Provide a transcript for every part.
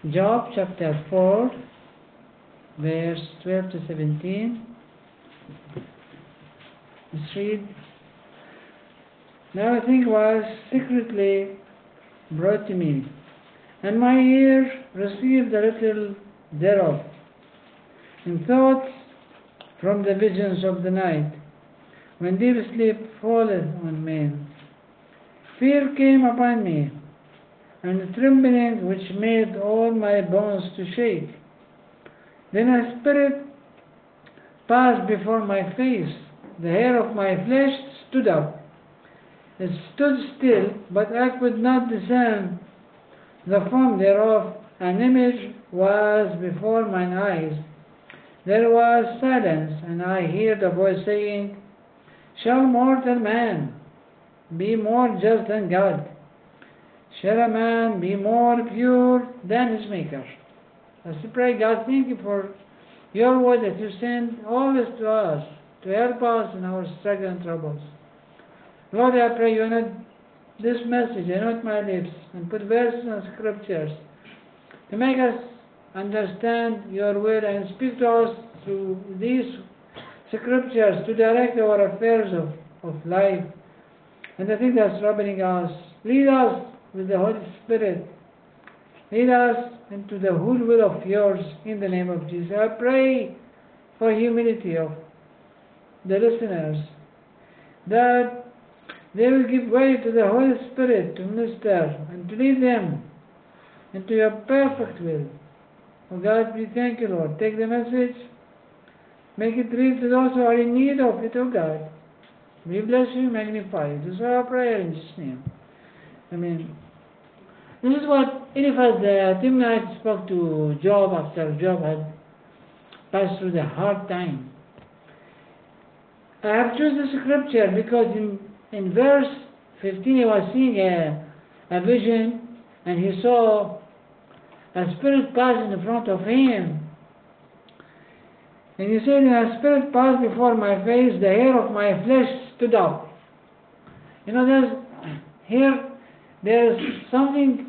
Job chapter 4, verse 12 to 17. Let's read. Now a thing was secretly brought to me, and my ear received a little thereof, in thoughts from the visions of the night, when deep sleep falleth on men. Fear came upon me, and a trembling which made all my bones to shake. Then a spirit passed before my face, the hair of my flesh stood up. It stood still, but I could not discern the form thereof. An image was before mine eyes. There was silence, and I heard a voice saying, Shall mortal man be more just than God? Shall a man be more pure than his Maker? Let's pray. God, thank you for your word that you send always to us, to help us in our struggle and troubles. Lord, I pray you anoint this message, anoint my lips, and put verses and scriptures to make us understand your will and speak to us through these scriptures to direct our affairs of life and the thing that's troubling us. Lead us with the Holy Spirit. Lead us into the whole will of yours in the name of Jesus. I pray for humility of the listeners, that they will give way to the Holy Spirit to minister and to lead them into your perfect will. Oh God, we thank you, Lord. Take the message, make it real to those who are in need of it, oh God. We bless you, magnify you. This is our prayer in Jesus' name. Amen. This is what Eliphaz the Timnite spoke to Job after Job had passed through the hard time. I have chosen the scripture because in verse 15 he was seeing a vision, and he saw a spirit pass in front of him. And he said, a spirit passed before my face, the hair of my flesh stood up. You know, there's something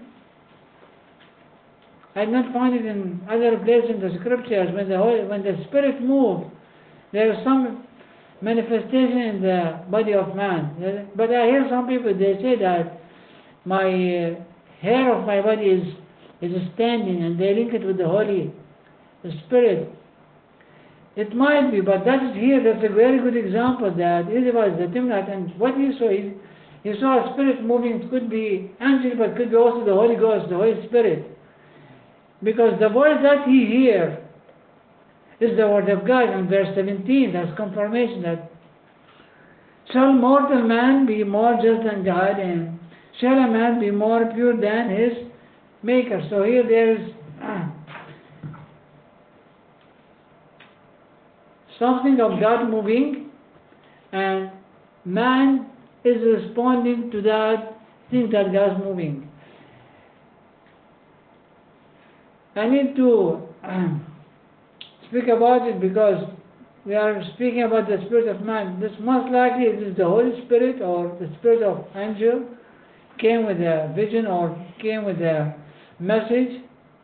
I did not find it in other places in the scriptures. When the spirit moved, there is some manifestation in the body of man. But I hear some people, they say that my hair of my body is standing, and they link it with the Holy Spirit. It might be, but that is here. That's a very good example that Eliphaz the Timnite, and what he saw, he saw a spirit moving. It could be angel, but could be also the Holy Ghost, the Holy Spirit. Because the voice that he hears is the word of God. In verse 17, that's confirmation that shall mortal man be more just than God, and shall a man be more pure than his Maker? So here there is something of God moving, and man is responding to that thing that God is moving. I need to speak about it because we are speaking about the spirit of man. This most likely it is the Holy Spirit or the spirit of angel came with a vision or came with a message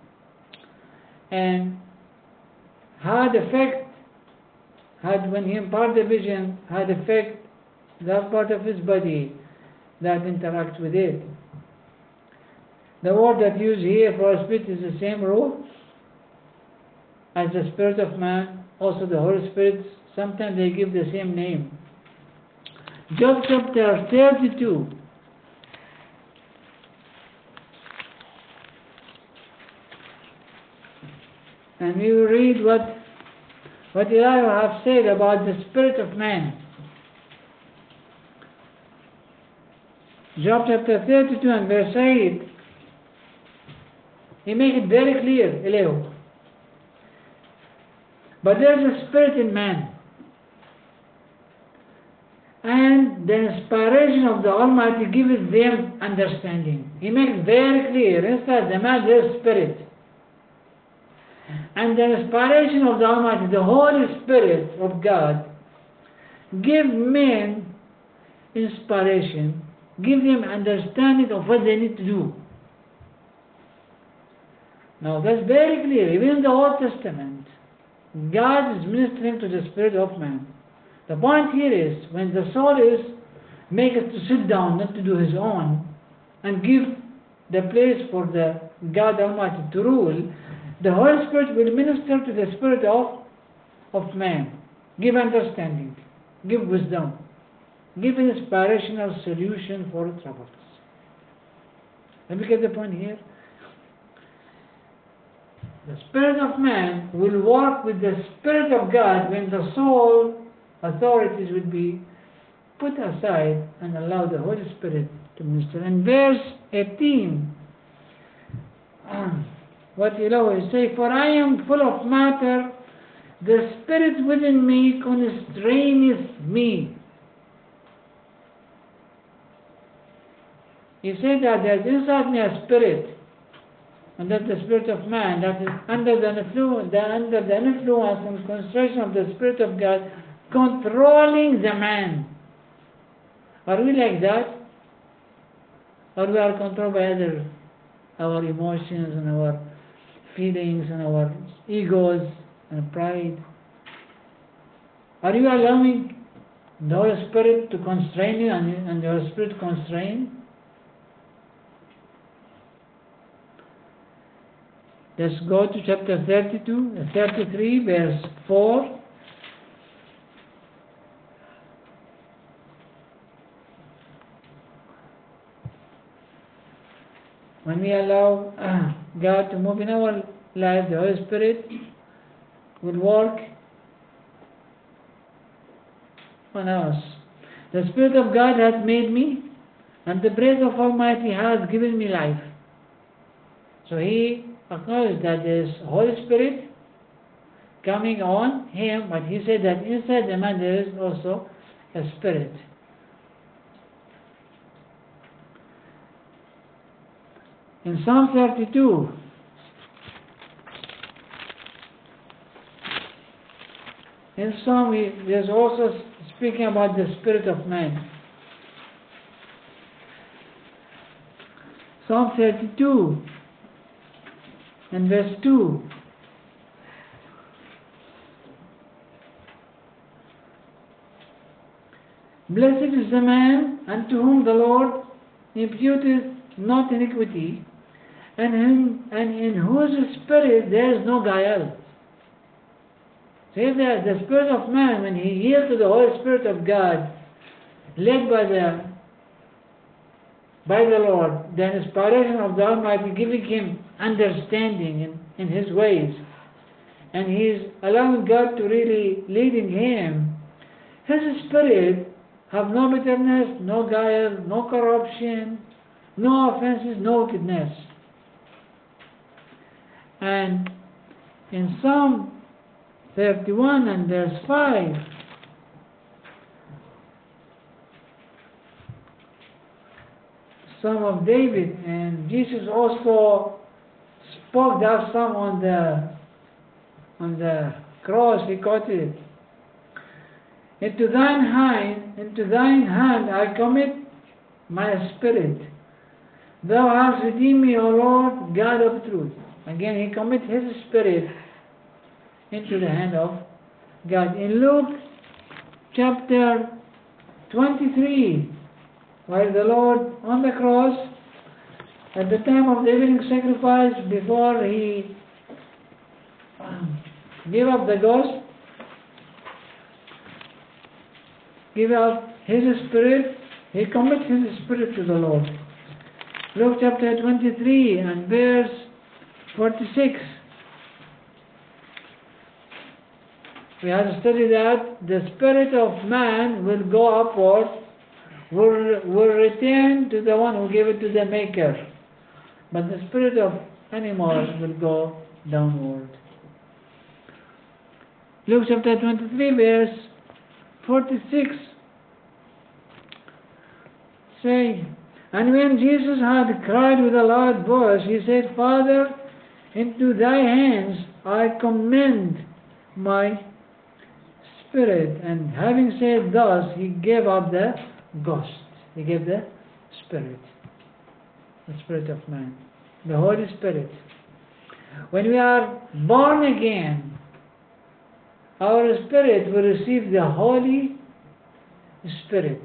and had effect, when he imparted the vision, had effect that part of his body that interacts with it. The word that used here for spirit is the same root as the spirit of man, also the Holy Spirit. Sometimes they give the same name. Job chapter 32. And we will read what Elijah have said about the spirit of man. Job chapter 32 and verse 8. He makes it very clear, Elihu. But there is a spirit in man, and the inspiration of the Almighty gives them understanding. He makes it very clear. Inside the man there is spirit. And the inspiration of the Almighty, the Holy Spirit of God, give men inspiration, give them understanding of what they need to do. Now that's very clear. Even in the Old Testament, God is ministering to the spirit of man. The point here is, when the soul is make it to sit down, not to do his own, and give the place for the God Almighty to rule, the Holy Spirit will minister to the spirit of man, give understanding, give wisdom, give an inspirational solution for troubles. Let me get the point here. The spirit of man will work with the spirit of God when the soul authorities will be put aside and allow the Holy Spirit to minister. In verse 18, what Elohim say, for I am full of matter, the spirit within me constraineth me. He said that there is inside me a spirit, and that's the spirit of man, that is under the influence and constraint of the Spirit of God, controlling the man. Are we like that? Or we are controlled by our emotions and our feelings and our egos and pride? Are you allowing the Holy Spirit to constrain you and your spirit constrain? Let's go to chapter 33, verse 4. When we allow God to move in our life, the Holy Spirit will work on us. The Spirit of God has made me, and the breath of Almighty has given me life. So he acknowledged that there is Holy Spirit coming on him, but he said that inside the man there is also a spirit. In Psalm 32, in Psalm there's also speaking about the spirit of man. Psalm 32 and verse 2. Blessed is the man unto whom the Lord imputeth not iniquity, and in whose spirit there is no guile. Say that the spirit of man, when he yields to the Holy Spirit of God, led by the Lord, the inspiration of the Almighty giving him understanding in his ways, and he is allowing God to really leading him, his spirit have no bitterness, no guile, no corruption, no offenses, no wickedness. And in Psalm 31 and verse 5, Psalm of David, and Jesus also spoke that psalm on the cross. He quoted, into thine hand I commit my spirit. Thou hast redeemed me, O Lord, God of truth. Again, he commits his spirit into the hand of God. In Luke chapter 23, while the Lord on the cross, at the time of the evening sacrifice, before he gave up the ghost, give up his spirit, he commits his spirit to the Lord. Luke chapter 23 and verse 46. We have studied that the spirit of man will go upward, will return to the one who gave it to the Maker. But the spirit of animals will go downward. Luke chapter 23 verse 46 say, and when Jesus had cried with a loud voice, he said, Father, into thy hands I commend my spirit. And having said thus, he gave up the ghost. He gave the spirit of man, the Holy Spirit. When we are born again, our spirit will receive the Holy Spirit.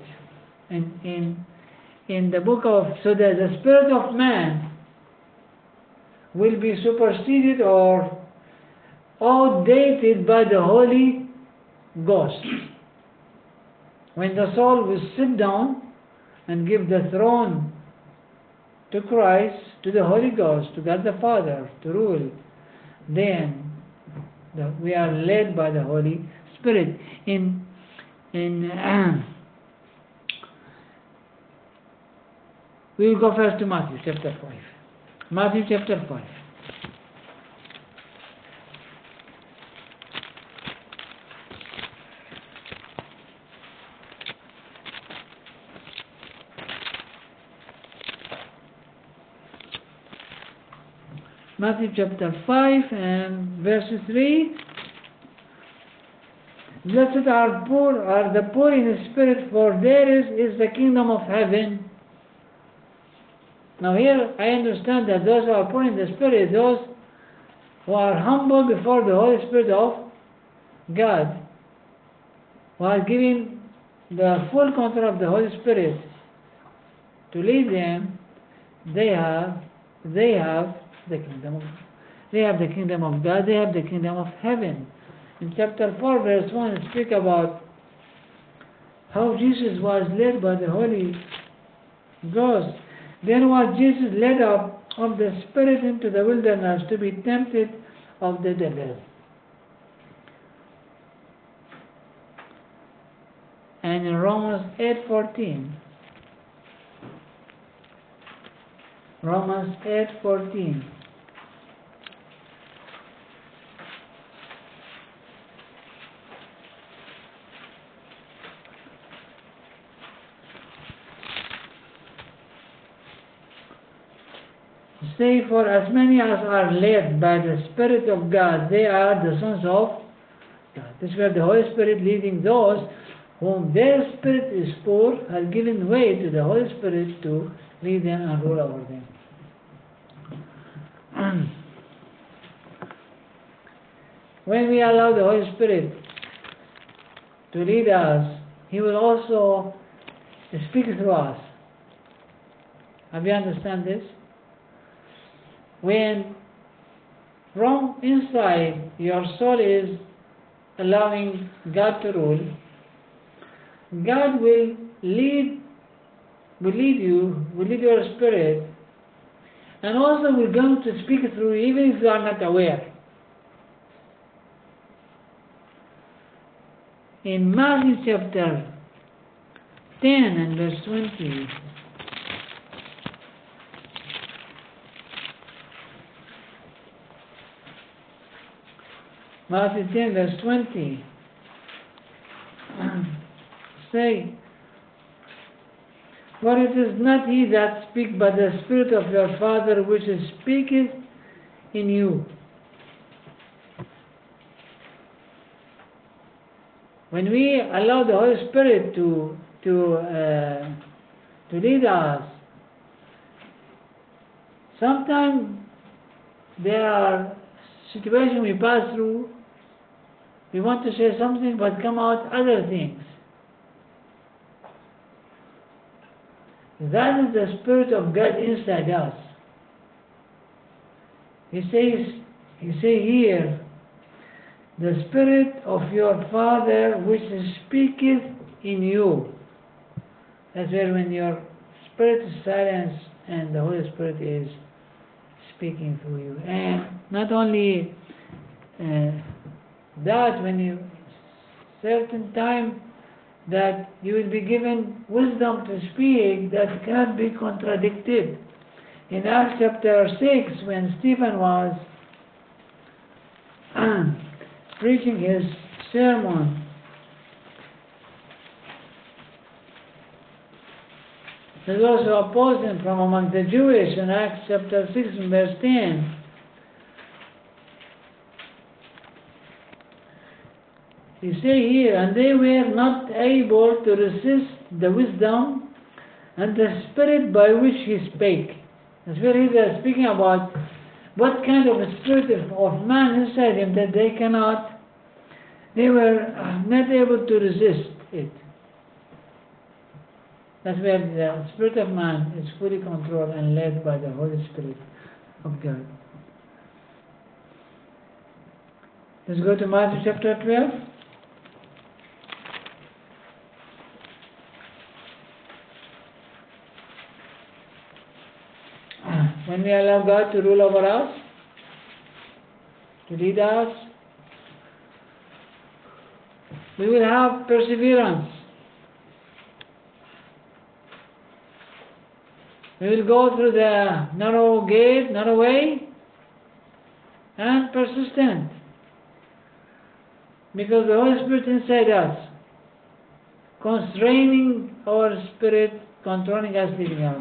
In the book of, so that the spirit of man will be superseded or outdated by the Holy Ghost. When the soul will sit down and give the throne to Christ, to the Holy Ghost, to God the Father, to rule, then we are led by the Holy Spirit. We will go first to Matthew chapter 5. Matthew chapter 5. Matthew chapter 5 and verse 3. Blessed are the poor in spirit, for theirs is the kingdom of heaven. Now here I understand that those who are poor in the spirit, those who are humble before the Holy Spirit of God, who are given the full control of the Holy Spirit to lead them, they have the kingdom of God. They have the kingdom of God, they have the kingdom of heaven. In chapter 4 verse 1 it speaks about how Jesus was led by the Holy Ghost. Then was Jesus led up of the Spirit into the wilderness to be tempted of the devil. And in Romans 8:14, Romans 8:14, say, for as many as are led by the Spirit of God, they are the sons of God. This is where the Holy Spirit leading those whom their spirit is poor, are given way to the Holy Spirit to lead them and rule over them. When we allow the Holy Spirit to lead us, He will also speak through us. Have you understand this? When from inside your soul is allowing God to rule, God will lead your spirit, and also will going to speak through you even if you are not aware. In Matthew chapter 10 and verse 20, Matthew 10 verse 20, say, for it is not ye that speak, but the Spirit of your Father which speaketh in you. When we allow the Holy Spirit to lead us, sometimes there are situations we pass through, we want to say something but come out other things. That is the Spirit of God inside us. He says here, the Spirit of your Father which speaketh in you. That's where when your spirit is silenced and the Holy Spirit is speaking through you. And not only that, when you certain time that you will be given wisdom to speak that cannot be contradicted. In Acts chapter 6, when Stephen was preaching his sermon, there was also opposed him from among the Jewish in Acts chapter 6 and verse 10. You say here, and they were not able to resist the wisdom and the Spirit by which he spake. That's where he is speaking about what kind of a spirit of man inside him that they were not able to resist it. That's where the spirit of man is fully controlled and led by the Holy Spirit of God. Let's go to Matthew chapter 12. When we allow God to rule over us, to lead us, we will have perseverance. We will go through the narrow gate, narrow way, and persistent. Because the Holy Spirit inside us, constraining our spirit, controlling us, leading us.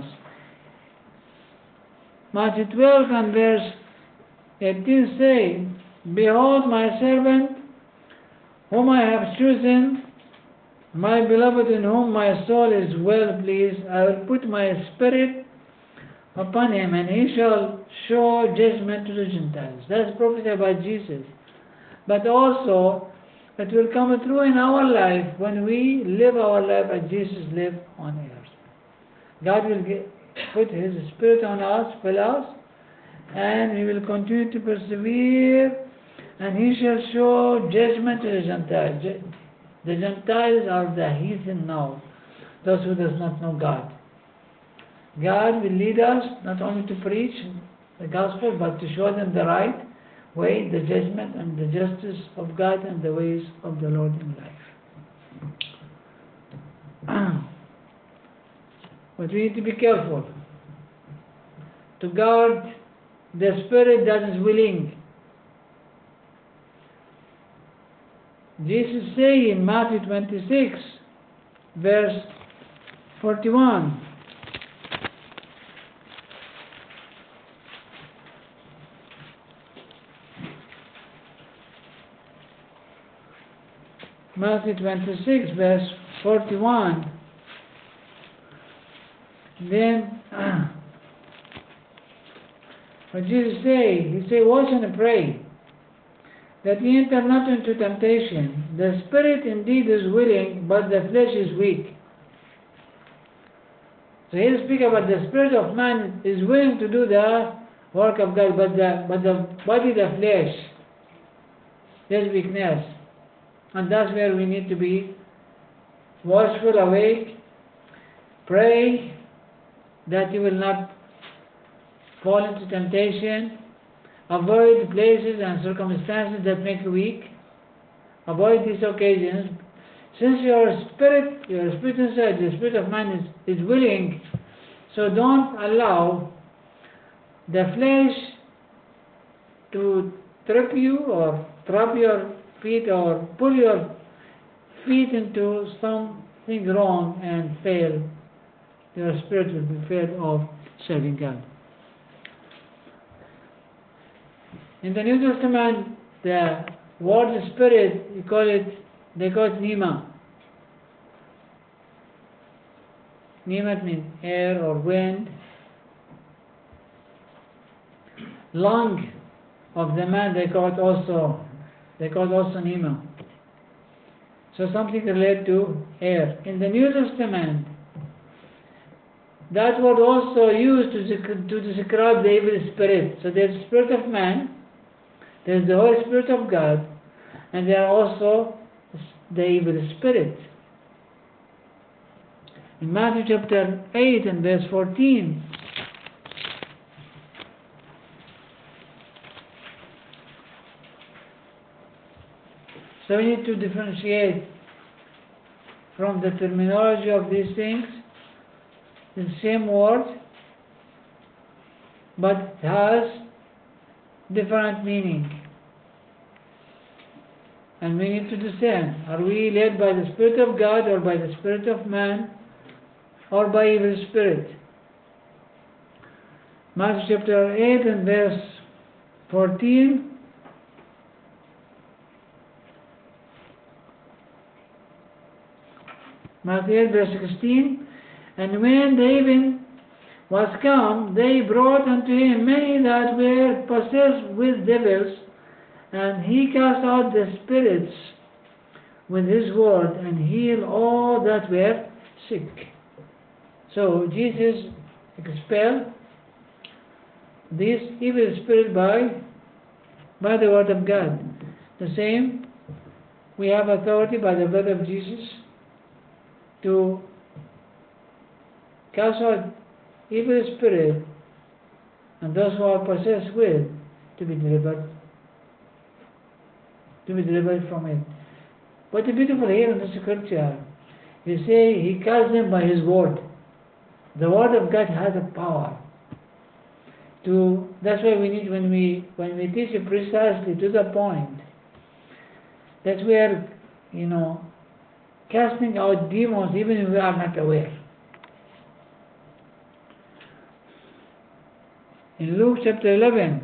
Matthew 12 and verse 18 say, Behold my servant, whom I have chosen, my beloved in whom my soul is well pleased. I will put my spirit upon him, and he shall show judgment to the Gentiles. That's prophesied by Jesus. But also, it will come true in our life when we live our life as Jesus lived on earth. God will put His Spirit on us, fill us, and we will continue to persevere, and He shall show judgment to the Gentiles. The Gentiles are the heathen now, those who does not know God. God will lead us not only to preach the gospel, but to show them the right way, the judgment and the justice of God and the ways of the Lord in life. But we need to be careful to guard the spirit that is willing. Jesus say in Matthew 26, verse 41, Matthew 26, verse 41. Then, what Jesus say? He say, watch and pray, that ye enter not into temptation. The spirit indeed is willing, but the flesh is weak. So he speak about the spirit of man is willing to do the work of God, but the body, the flesh, there's weakness. And that's where we need to be watchful, awake, pray that you will not fall into temptation, avoid places and circumstances that make you weak, avoid these occasions. Since your spirit inside, the spirit of man is willing, so don't allow the flesh to trip you or trap your feet or pull your feet into something wrong and fail. Your spirit will be failed of serving God. In the New Testament, the word spirit, they call it pneuma. Pneuma means air or wind. Lung of the man, they call it also pneuma. So something related to air. In the New Testament, that word also used to describe the evil spirit. So there's the spirit of man, there's the Holy Spirit of God, and there are also the evil spirit. In Matthew chapter 8 and verse 14, so we need to differentiate from the terminology of these things. The same word, but it has different meaning. And we need to discern, are we led by the Spirit of God or by the Spirit of man or by evil spirit? Matthew chapter 8 and verse 14. Matthew 8 verse 16. And when the even was come, they brought unto him many that were possessed with devils, and he cast out the spirits with his word, and healed all that were sick. So Jesus expelled this evil spirit by the word of God. The same, we have authority by the blood of Jesus to cast out evil spirit, and those who are possessed with to be delivered from it. But the beautiful here in the scripture, you say he cast them by his word. The word of God has a power. That's why we need, when we teach it precisely to the point, that we are, casting out demons even if we are not aware. In Luke chapter 11,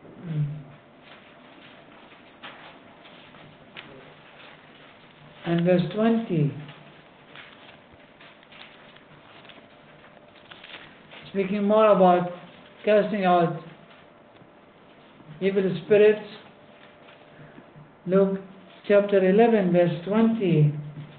and verse 20, speaking more about casting out evil spirits, Luke chapter 11, verse 20.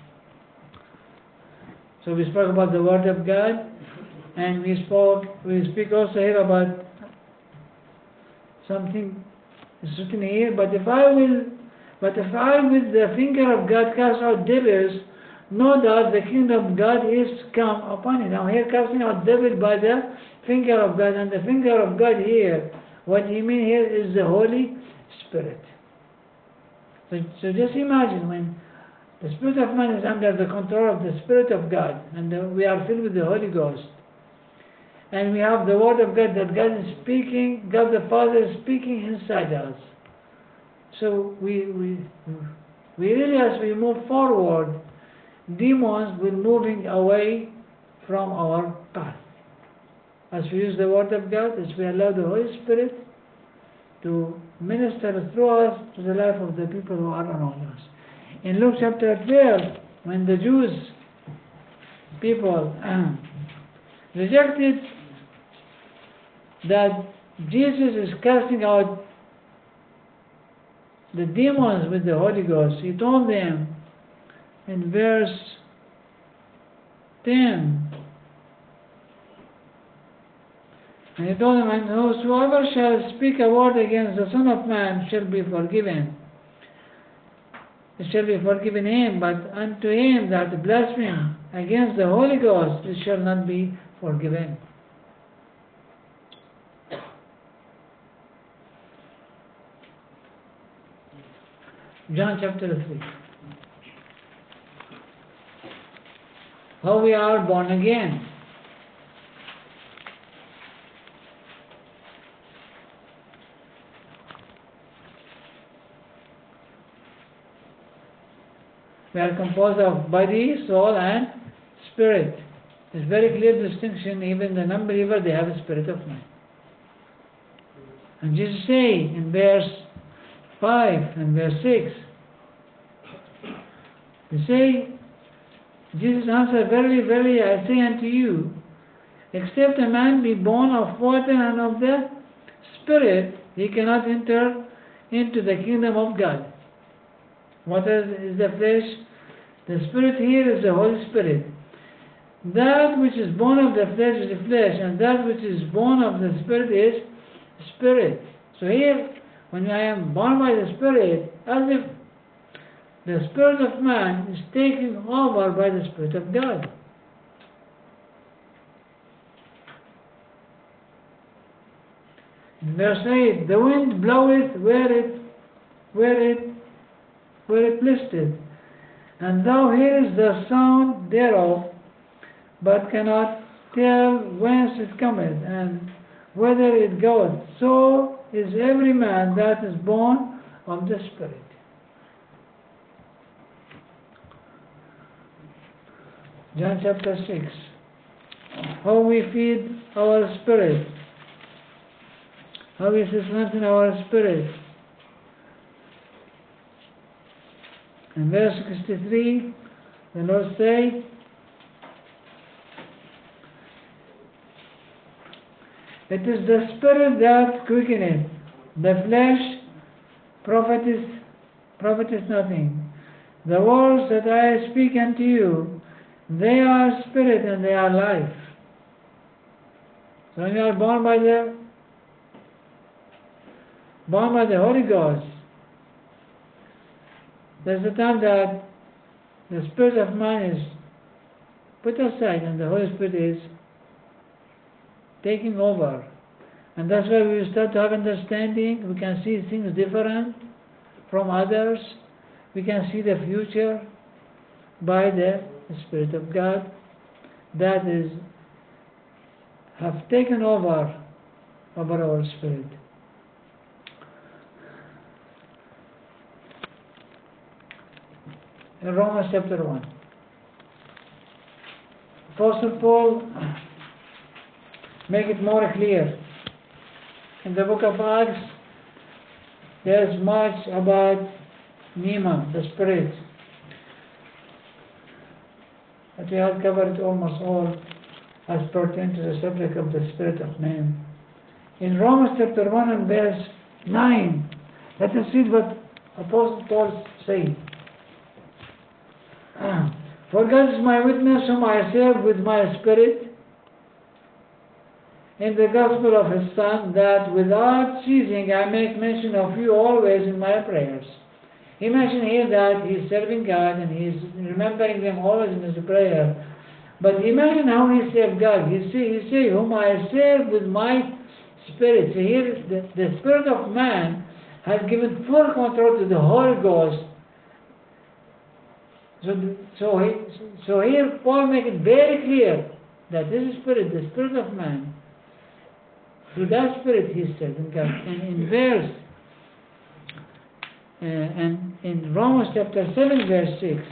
So we spoke about the word of God, and we speak also here about something is written here. But if I with the finger of God cast out devils, know that the kingdom of God is come upon you. Now here, casting out devils by the finger of God, and the finger of God here, what he means here is the Holy Spirit. So just imagine when the spirit of man is under the control of the Spirit of God, and we are filled with the Holy Ghost, and we have the Word of God that God is speaking, God the Father is speaking inside us. So we really, as we move forward, demons will moving away from our path. As we use the Word of God, as we allow the Holy Spirit to minister through us to the life of the people who are around us. In Luke chapter 12, when the Jews people rejected that Jesus is casting out the demons with the Holy Ghost, he told them in verse 10, and he told them, and whosoever shall speak a word against the Son of Man shall be forgiven. It shall be forgiven him, but unto him that blaspheme against the Holy Ghost, it shall not be forgiven. John chapter 3. How we are born again. We are composed of body, soul, and spirit. There's very clear distinction. Even the non-believer, they have a spirit of mind. And Jesus say in verse 5 and verse 6, he say, Jesus answered, verily, verily, I say unto you, except a man be born of water and of the Spirit, he cannot enter into the kingdom of God. What is the flesh? The Spirit here is the Holy Spirit. That which is born of the flesh is the flesh, and that which is born of the Spirit is spirit. So here, when I am born by the Spirit, as if the spirit of man is taken over by the Spirit of God. In verse 8, the wind bloweth where it listeth, and thou hearest the sound thereof, but cannot tell whence it cometh, and whither it goeth. So is every man that is born of the Spirit. John chapter 6. How we feed our spirit. How we strengthen our spirit. In verse 63, the Lord say, It is the Spirit that quickeneth. The flesh profiteth nothing. The words that I speak unto you, they are spirit and they are life. So when you are born by the Holy Ghost, there's a time that the spirit of man is put aside and the Holy Spirit is taking over. And that's why we start to have understanding. We can see things different from others. We can see the future by the Spirit of God that is have taken over our spirit. In Romans chapter 1, Apostle Paul make it more clear. In the book of Acts, there's much about Pneuma, the Spirit. But we have covered almost all as pertain to the subject of the Spirit of man. In Romans chapter 1 and verse 9, let us read what Apostle Paul said. For God is my witness, whom I serve with my spirit, in the gospel of His Son, that without ceasing I make mention of you always in my prayers. He mentioned here that he is serving God and he is remembering them always in his prayer. But imagine how he served God. He say, whom I serve with my spirit. So here the spirit of man has given full control to the Holy Ghost. So here Paul makes it very clear that this spirit, the spirit of man, through that spirit he said in God. And in verse and in Romans chapter 7 verse 6,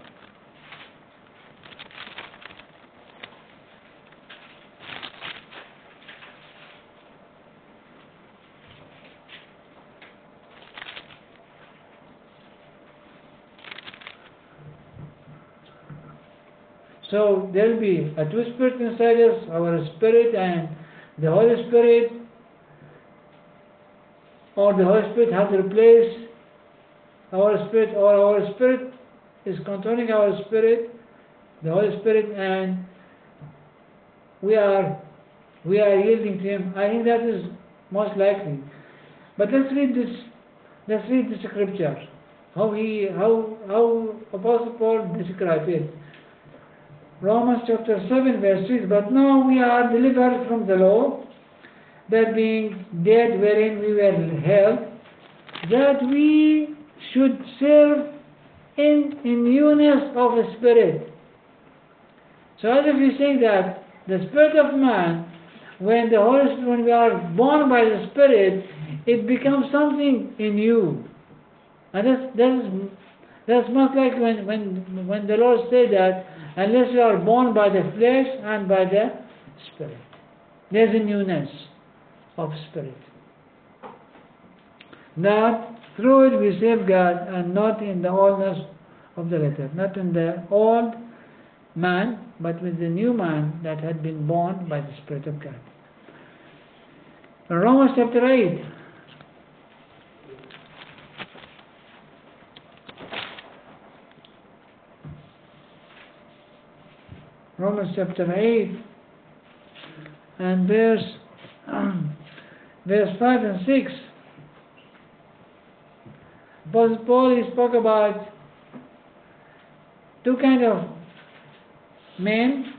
so there will be a two spirit inside us, our spirit and the Holy Spirit, or the Holy Spirit has replaced our spirit, or our spirit is controlling our spirit, the Holy Spirit, and we are yielding to Him. I think that is most likely. But let's read the scripture. How Apostle Paul described it. Romans chapter 7 verse 6, but now we are delivered from the law, that being dead wherein we were held, that we should serve in newness of the Spirit. So as if we say that the Spirit of man, when we are born by the Spirit, it becomes something in you. And that's much like when the Lord said that, unless you are born by the flesh and by the Spirit. There's a newness of spirit. That through it we serve God, and not in the oldness of the letter. Not in the old man, but with the new man that had been born by the Spirit of God. In Romans chapter 8, Romans chapter 8 and verse 5 and 6. Apostle Paul he spoke about two kinds of men.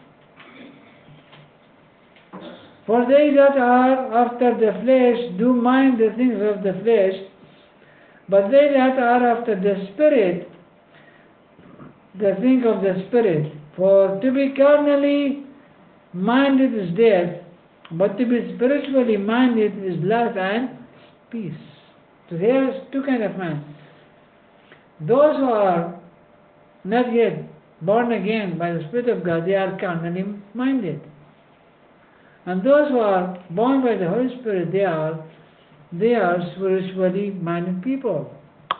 For they that are after the flesh do mind the things of the flesh, but they that are after the Spirit, the things of the Spirit. For to be carnally minded is death, but to be spiritually minded is life and peace. So there is two kinds of men. Those who are not yet born again by the Spirit of God, they are carnally minded. And those who are born by the Holy Spirit, they are spiritually minded people.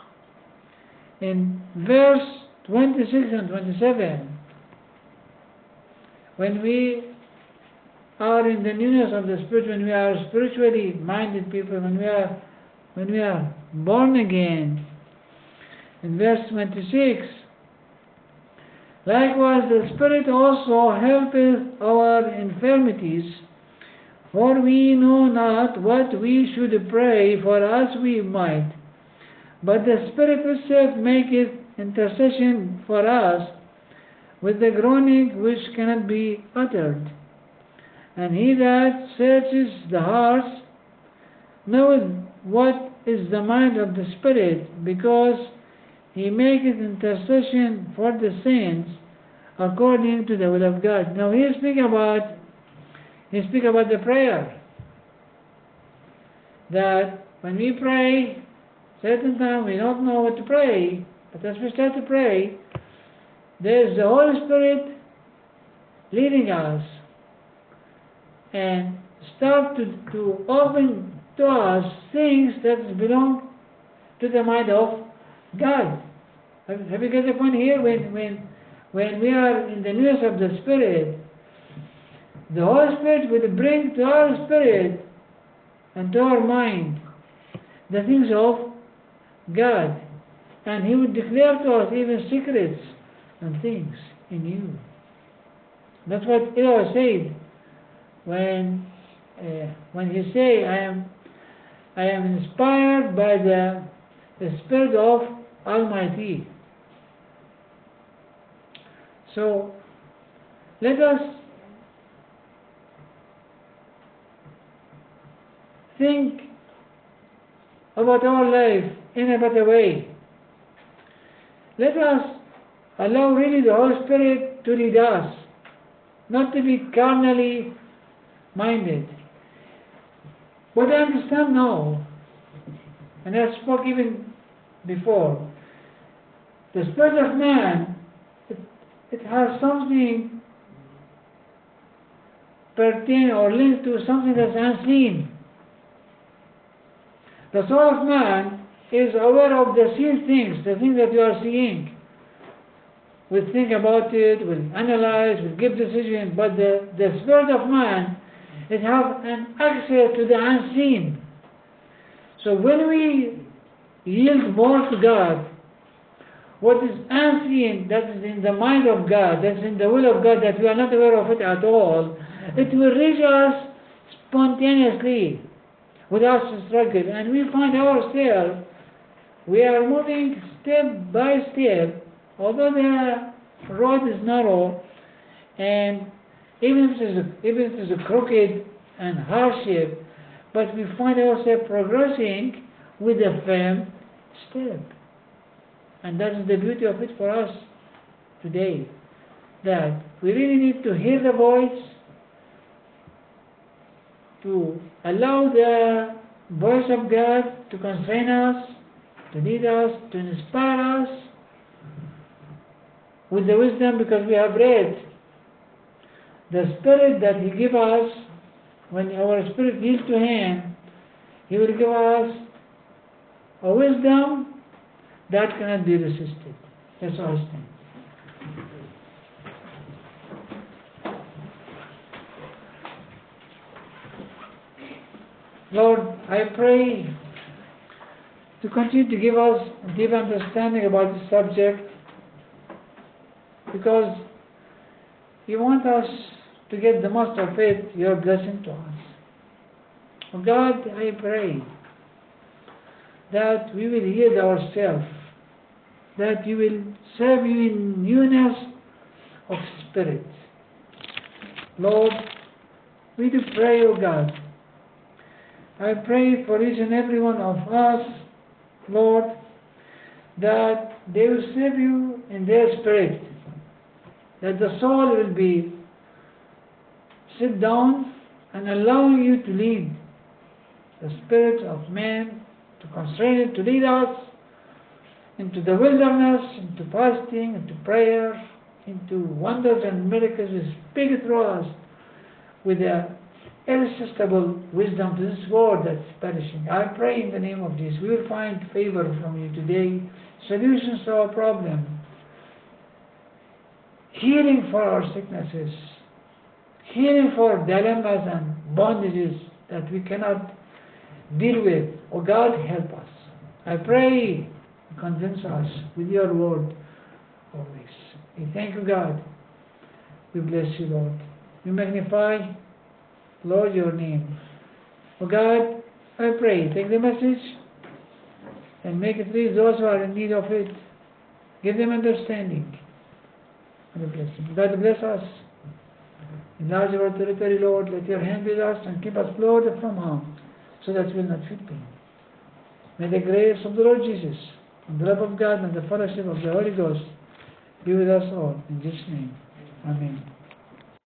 In verse 26 and 27, when we are in the newness of the Spirit, when we are spiritually minded people, when we are born again. In verse 26, likewise the Spirit also helpeth our infirmities, for we know not what we should pray for as we might, but the Spirit itself maketh intercession for us with the groaning which cannot be uttered. And he that searches the hearts knoweth what is the mind of the Spirit, because he maketh intercession for the saints according to the will of God. Now he speak about the prayer. That when we pray, certain time we don't know what to pray, but as we start to pray, there's the Holy Spirit leading us and start to open to us things that belong to the mind of God. Have you got the point here? When we are in the newness of the Spirit, the Holy Spirit will bring to our spirit and to our mind the things of God, and He will declare to us even secrets and things in you. That's what Eli said when he say, I am inspired by the Spirit of Almighty. So let us think about our life in a better way. Let us allow really the Holy Spirit to lead us, not to be carnally minded. But I understand now, and I spoke even before, the spirit of man, it has something pertain or linked to something that's unseen. The soul of man is aware of the seen things, the things that you are seeing. We think about it, we analyze, we give decisions, but the spirit of man, it has an access to the unseen. So when we yield more to God, what is unseen, that is in the mind of God, that's in the will of God, that we are not aware of it at all, it will reach us spontaneously without struggle, and we find ourselves, we are moving step by step, although the road is narrow, and even if it is a crooked and hardship, but we find ourselves progressing with a firm step. And that is the beauty of it for us today, that we really need to hear the voice, to allow the voice of God to constrain us, to lead us, to inspire us with the wisdom, because we have read the Spirit that He gives us. When our spirit yields to Him, He will give us a wisdom that cannot be resisted. That's all I think. Lord, I pray to continue to give us deep understanding about this subject, because You want us to get the most of it, Your blessing to us. Oh God, I pray that we will yield ourselves, that You will serve You in newness of spirit. Lord, we do pray, O God. I pray for each and every one of us, Lord, that they will serve You in their spirit, that the soul will be sit down and allowing You to lead the spirit of man, to constrain it, to lead us into the wilderness, into fasting, into prayer, into wonders and miracles. You speak through us with the irresistible wisdom to this world that's perishing. I pray in the name of Jesus, we will find favor from You today, solutions to our problem, healing for our sicknesses, healing for dilemmas and bondages that we cannot deal with. Oh God, help us. I pray, convince us with your word always. We thank you, God. We bless you, Lord. We magnify, Lord, your name. Oh God, I pray, take the message and make it reach those who are in need of it. Give them understanding and a blessing. God bless us. Enlarge our territory, Lord. Let your hand be with us and keep us Lord from harm, so that we will not feel pain. May the grace of the Lord Jesus, and the love of God, and the fellowship of the Holy Ghost be with us all. In Jesus' name. Amen.